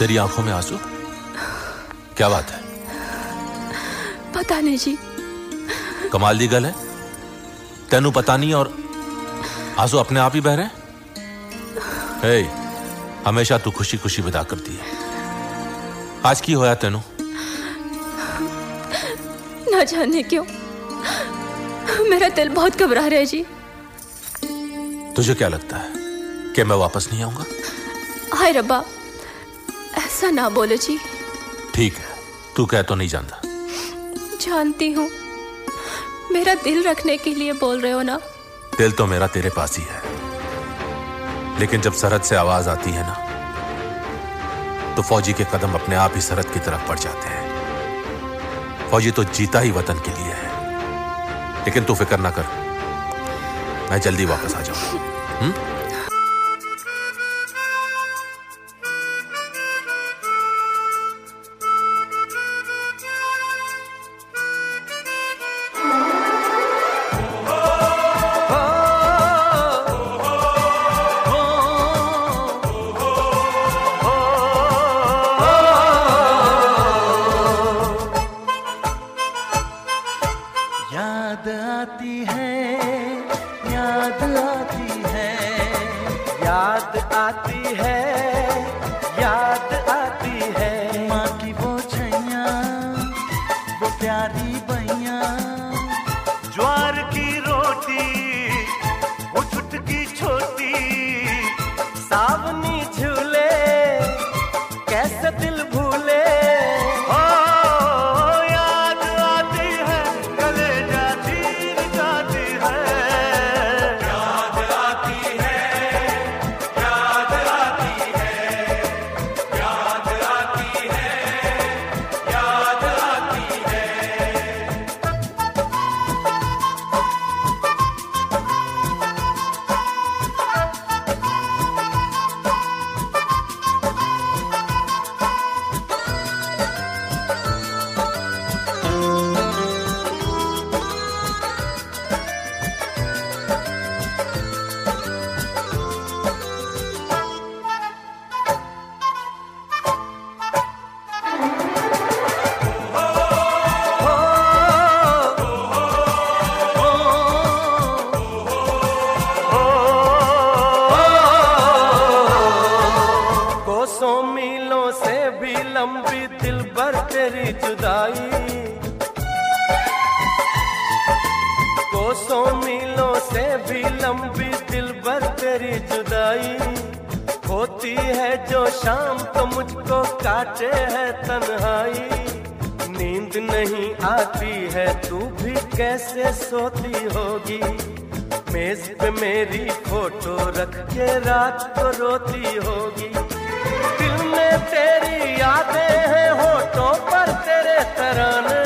तेरी आंखों में आंसू? क्या बात है? पता नहीं जी। कमाल दी गल है, तेनू पता नहीं और आंसू अपने आप ही बह रहे हैं। हमेशा तू खुशी खुशी विदा करती है, आज की होया तेनू? ना जाने क्यों मेरा दिल बहुत घबरा रहा है जी। तुझे क्या लगता है कि मैं वापस नहीं आऊंगा? हाय रब्बा, ऐसा ना बोलो जी। ठीक है, तू कह तो नहीं जानता। जानती हूँ, मेरा दिल रखने के लिए बोल रहे हो ना। दिल तो मेरा तेरे पास ही है, लेकिन जब सरहद से आवाज आती है ना, तो फौजी के कदम अपने आप ही सरहद की तरफ बढ़ जाते हैं। फौजी तो जीता ही वतन के लिए है। लेकिन तू फिक्र ना कर, मैं जल्दी वापस आ जाऊंगा। याद आती है, याद आती है, याद आती है, याद आती है। माँ की वो छैया, वो प्यारी बैया, ज्वार की रोटी, वो छुटकी छोटी, सावनी झूले, कैसे दिल भूले। मीलों से भी लंबी दिल भर तेरी जुदाई, कोसों मीलों से भी लंबी दिल भर तेरी जुदाई। होती है जो शाम तो मुझको काटे है तन्हाई। नींद नहीं आती है, तू भी कैसे सोती होगी। मेज पे मेरी फोटो रख के रात को रोती होगी। दिल में तेरी यादें हैं, होठों पर तेरे तराने।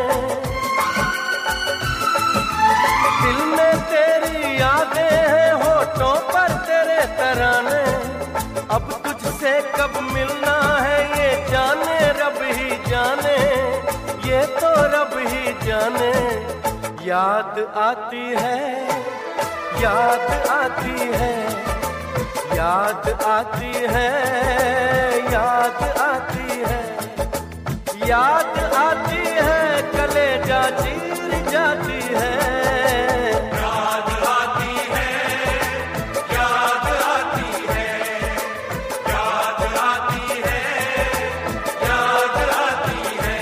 दिल में तेरी यादें हैं, होठों पर तेरे तराने। अब तुझसे कब मिलना है ये जाने रब ही जाने, ये तो रब ही जाने। याद आती है, याद आती है, याद आती है, याद आती है, याद आती है, कलेजा चीर जाती है। याद आती है, याद आती है, याद आती है, याद आती है।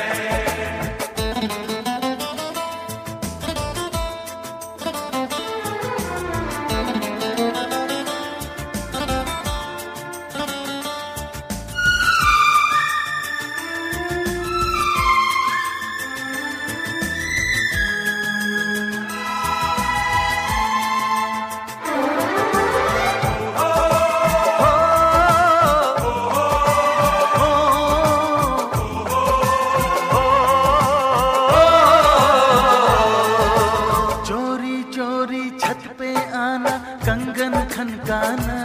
छत पे आना, कंगन खनकाना,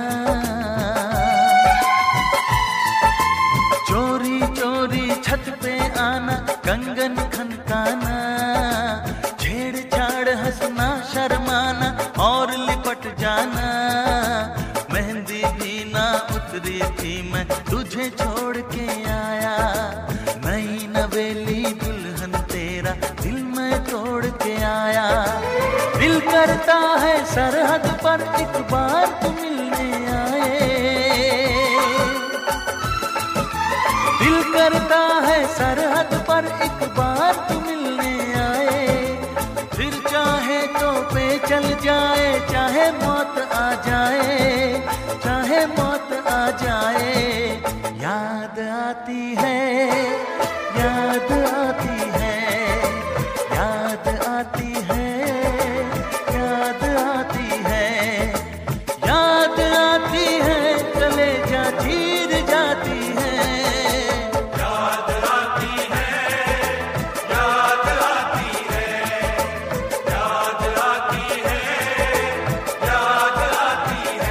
चोरी चोरी छत पे आना, कंगन खनकाना, छेड़छाड़ हंसना शर्माना और लिपट जाना। मेहंदी भी ना उतरी थी मैं तुझे छोड़ के सरहद पर एक बार तू मिलने आए। दिल करता है सरहद पर एक बार तू मिलने आए। फिर चाहे तो पे चल जाए, चाहे मौत आ जाए, चाहे मौत आ जाए। याद आती है, याद आती है, याद आती है, याद आती है, याद आती है, कलेजा चीर जाती है। याद आती है, याद आती है, याद आती है, याद आती है।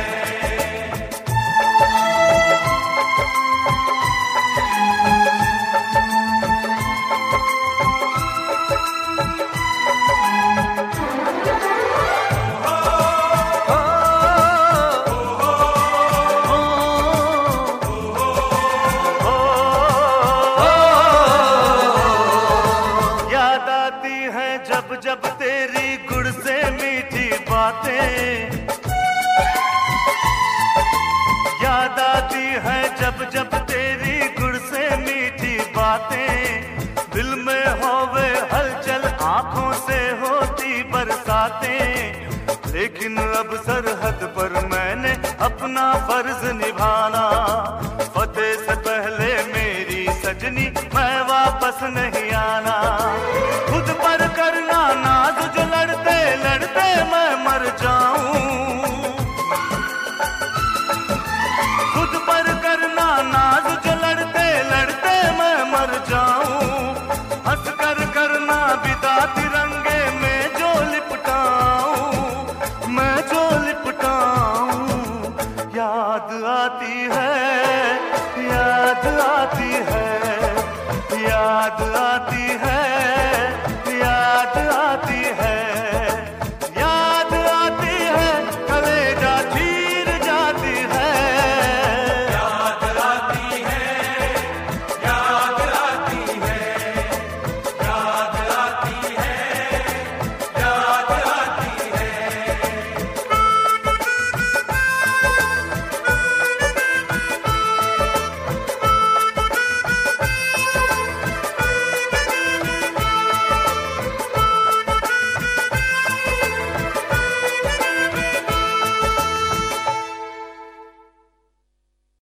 याद आती है जब जब तेरी गुड़ से मीठी बातें। याद आती है जब जब तेरी गुड़ से मीठी बातें। दिल में होवे हलचल, आंखों से होती बरसातें। लेकिन अब सरहद पर मैंने अपना फर्ज निभाना। फतेह से पहले मेरी सजनी मैं वापस नहीं आना। खुद पर करना नाज जो लड़ते लड़ते मैं मर जाऊं। खुद पर करना नाज जो लड़ते लड़ते मैं मर जाऊं। हंस कर करना विदा तिरंगे में जो लिपटाऊं, मैं जो लिपटाऊं। याद आती है, याद आती है, याद आती